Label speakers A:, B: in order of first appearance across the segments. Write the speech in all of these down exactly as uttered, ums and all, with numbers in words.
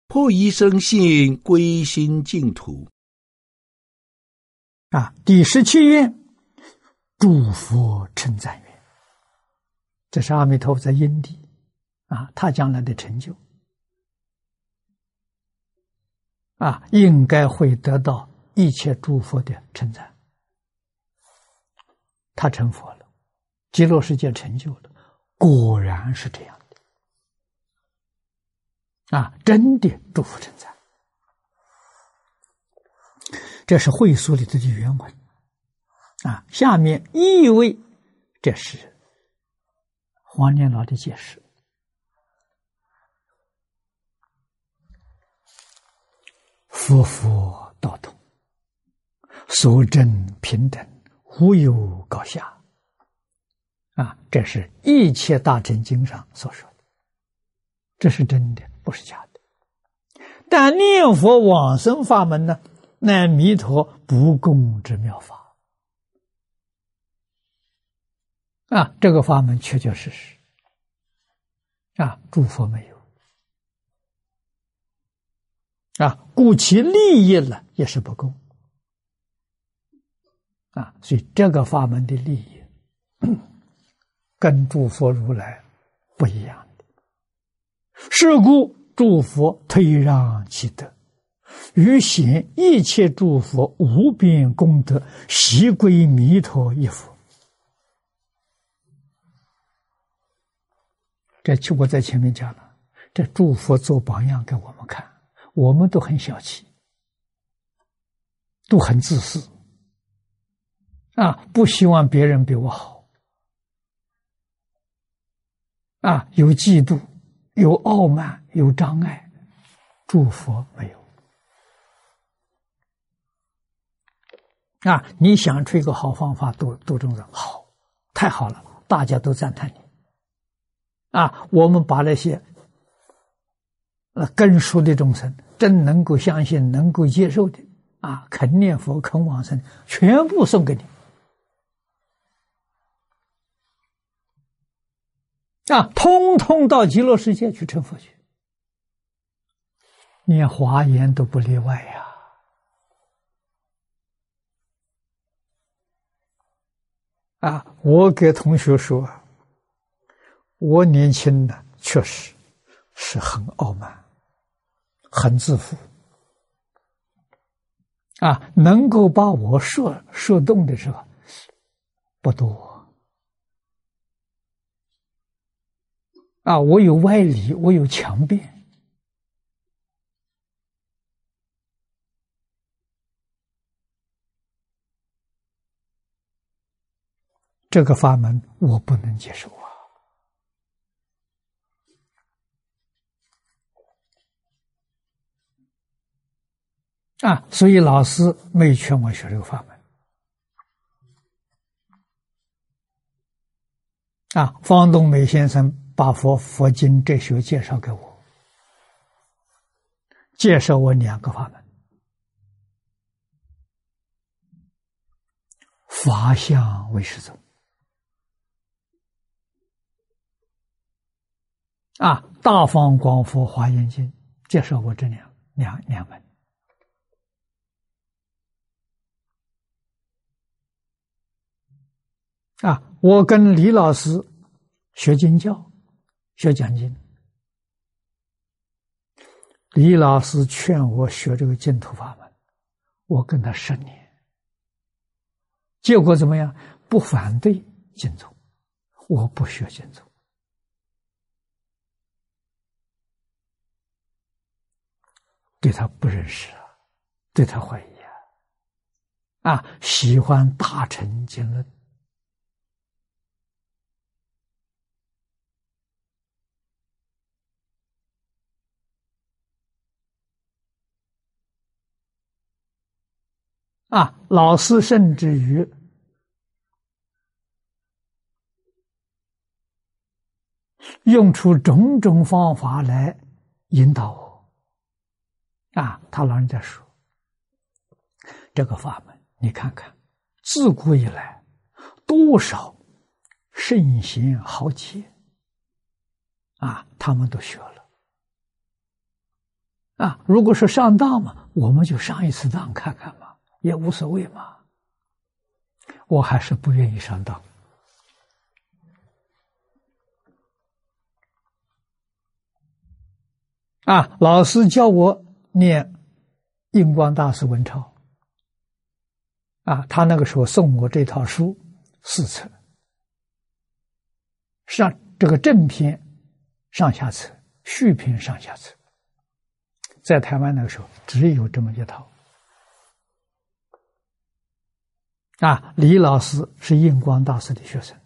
A: 破一生信，归心净土。
B: 啊，第十七愿，诸佛称赞愿。这是阿弥陀佛在因地啊，他将来的成就啊，应该会得到一切诸佛的称赞。他成佛了，极乐世界成就了，果然是这样的啊，真的诸佛称赞。这是会所里头的原文啊，下面意味，这是黄念老的解释。佛佛道同，所证平等，无有高下啊，这是一切大乘经上所说的，这是真的，不是假的。但念佛往生法门呢，乃弥陀不共之妙法啊，这个法门确确实实啊，诸佛没有啊，故其利益了也是不共啊，所以这个法门的利益跟诸佛如来不一样的。是故诸佛推让其德，于显一切诸佛无边功德，悉归弥陀一佛。这我在前面讲了，这诸佛做榜样给我们看，我们都很小气，都很自私啊，不希望别人比我好啊，有嫉妒，有傲慢，有障碍，诸佛没有啊。你想出一个好方法度度众生，好，太好了，大家都赞叹你啊。我们把那些呃根熟的众生，真能够相信、能够接受的啊，肯念佛、肯往生，全部送给你啊，通通到极乐世界去成佛去，连华严都不例外呀。啊，我给同学说，我年轻的确实是很傲慢，很自负啊，能够把我说说动的时候不多啊，我有歪理，我有强辩这个法门我不能接受啊！啊，所以老师没劝我学这个法门。啊，方东美先生把佛佛经哲学介绍给我，介绍我两个法门：法相唯识宗。啊，大方广佛华严经介绍我这两两两门。啊，我跟李老师学经教，学讲经，李老师劝我学这个净土法门，我跟他十年，结果怎么样？不反对净土，我不学净土。对他不认识啊，对他怀疑啊，啊，喜欢大乘经论啊，老师甚至于用出种种方法来引导我。啊，他老人家说，这个法门，你看看，自古以来，多少圣贤豪杰，啊，他们都学了， 啊，如果是上当嘛，我们就上一次当看看嘛，也无所谓嘛。我还是不愿意上当。啊，老师教我念印光大师文钞。啊，他那个时候送我这套书四册，上这个正篇上下册，续篇上下册，在台湾那个时候只有这么一套。啊，李老师是印光大师的学生，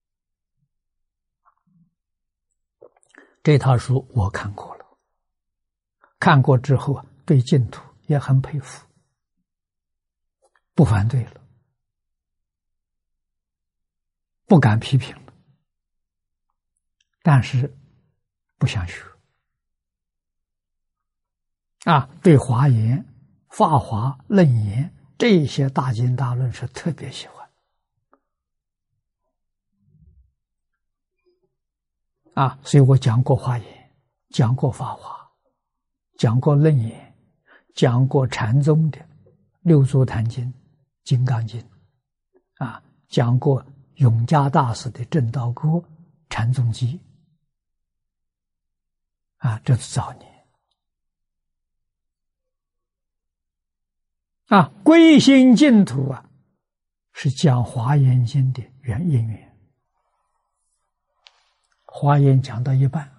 B: 这套书我看过了，看过之后啊，对净土也很佩服。不反对了，不敢批评了，但是不想学。啊，对华严、法华、楞严这些大经大论是特别喜欢。啊，所以我讲过华严，讲过法华，讲过楞严，讲过禅宗的六祖坛经、金刚经，啊，讲过永嘉大师的正道歌、禅宗集，啊，这是早年。啊，归心净土啊，是讲华严经的原因缘。华严讲到一半，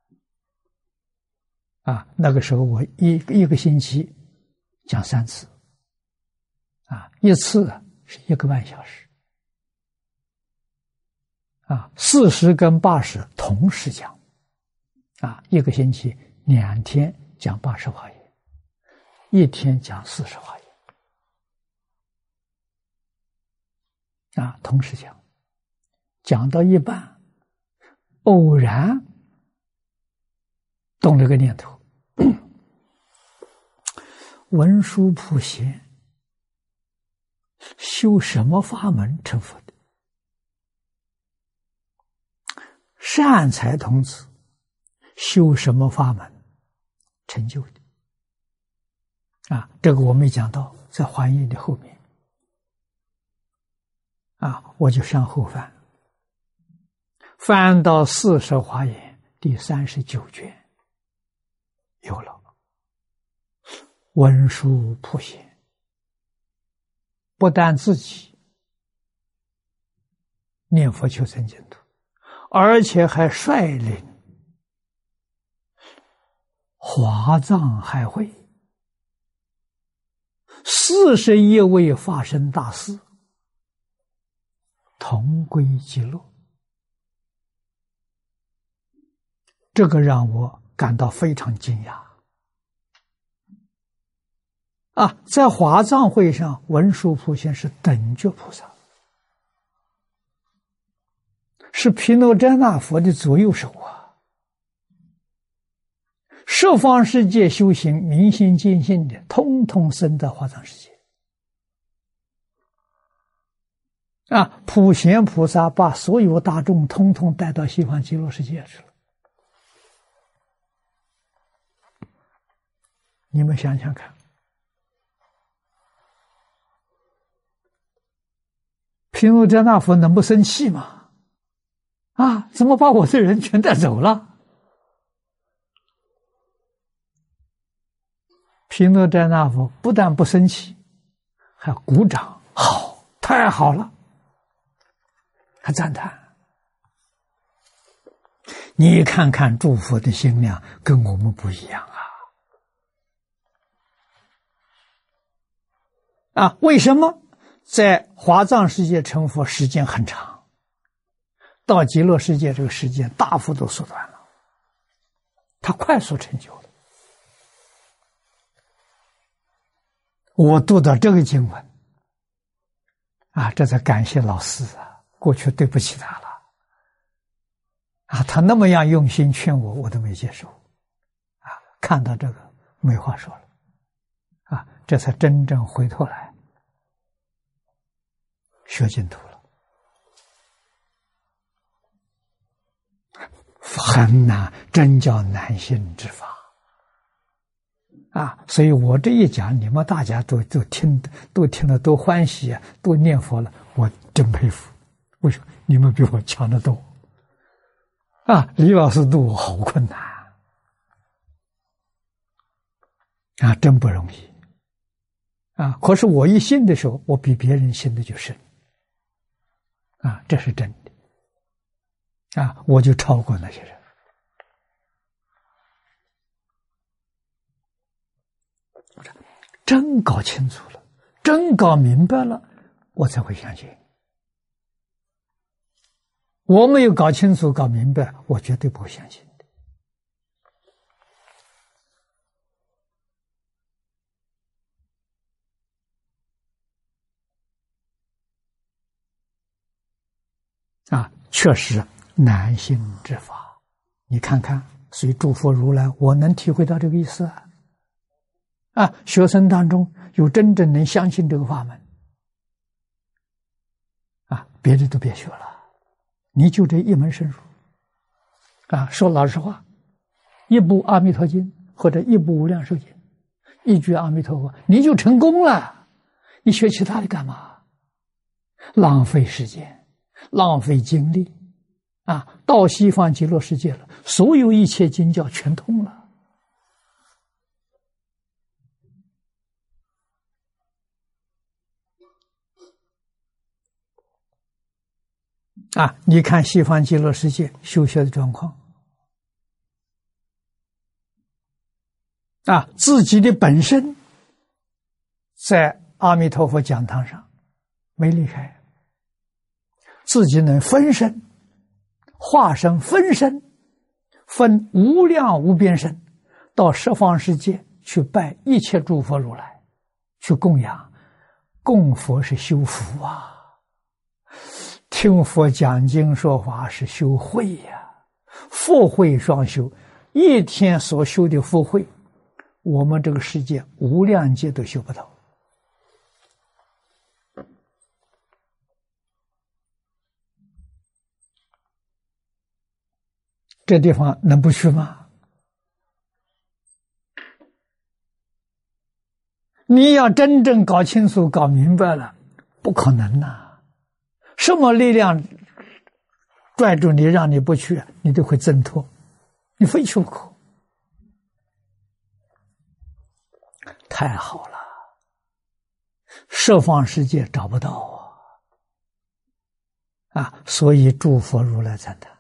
B: 啊，那个时候我一一个星期讲三次。啊，一次是一个半小时，啊，四十跟八十同时讲，啊，一个星期两天讲八十华严，一天讲四十华严，啊，同时讲，讲到一半，偶然动了个念头，文殊普贤修什么法门成佛的？善财童子修什么法门成就的？啊，这个我没讲到，在华严的后面。啊，我就向后翻，翻到四十华严第三十九卷，有了文殊普贤。不但自己念佛求生净土，而且还率领华藏海会四十一位法身大士同归极乐，这个让我感到非常惊讶。啊，在华藏会上，文殊普贤是等觉菩萨，是毗卢遮那佛的左右手啊。十方世界修行明心见性的，通通生在华藏世界。啊，普贤菩萨把所有大众通通带到西方极乐世界去了。你们想想看，毗卢遮那佛能不生气吗？啊，怎么把我的人全带走了？毗卢遮那佛不但不生气，还鼓掌，好，太好了，还赞叹。你看看诸佛的心量跟我们不一样啊！啊，为什么？在华藏世界成佛时间很长，到极乐世界这个时间大幅度缩短了，他快速成就了。我读到这个经文啊，这才感谢老师啊，过去对不起他了啊，他那么样用心劝我，我都没接受啊，看到这个没话说了啊，这才真正回头来学净土了。很难，真叫难信之法啊，所以我这一讲，你们大家都都听，都听了，都欢喜，都念佛了，我真佩服。为什么？你们比我强得多。啊，李老师度我好困难啊，真不容易啊。可是我一信的时候，我比别人信的就深啊，这是真的啊，我就超过那些人。真搞清楚了，真搞明白了，我才会相信。我没有搞清楚、搞明白，我绝对不会相信的。啊，确实难信之法。你看看，随诸佛如来，我能体会到这个意思啊。啊，学生当中有真正能相信这个法门，啊，别的都别学了，你就这一门深入。啊，说老实话，一部《阿弥陀经》或者一部《无量寿经》，一句阿弥陀佛，你就成功了。你学其他的干嘛？浪费时间，浪费精力。啊，到西方极乐世界了，所有一切经教全通了。啊，你看西方极乐世界修学的状况，啊，自己的本身在阿弥陀佛讲堂上没离开，自己能分身、化身、分身，分无量无边身，到十方世界去拜一切诸佛如来，去供养。供佛是修福啊。听佛讲经说法是修慧呀、啊，福慧双修，一天所修的福慧，我们这个世界无量劫都修不到。这地方能不去吗？你要真正搞清楚、搞明白了，不可能呐、啊！什么力量拽住你，让你不去，你都会挣脱，你非去不可。太好了，十方世界找不到啊！啊，所以诸佛如来赞叹。